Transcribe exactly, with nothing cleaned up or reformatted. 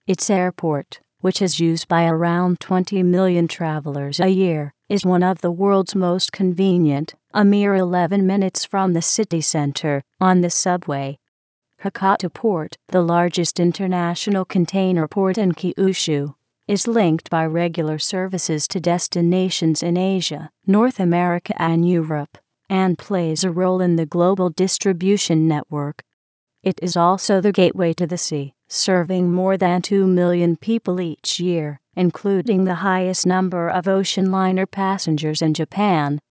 Its airport, which is used by around twenty million travelers a year, is one of the world's most convenient, a mere eleven minutes from the city center, on the subway. Hakata Port, the largest international container port in Kyushu, is linked by regular services to destinations in Asia, North America and Europe, and plays a role in the global distribution network. It is also the gateway to the sea, serving more than two million people each year, including the highest number of ocean liner passengers in Japan.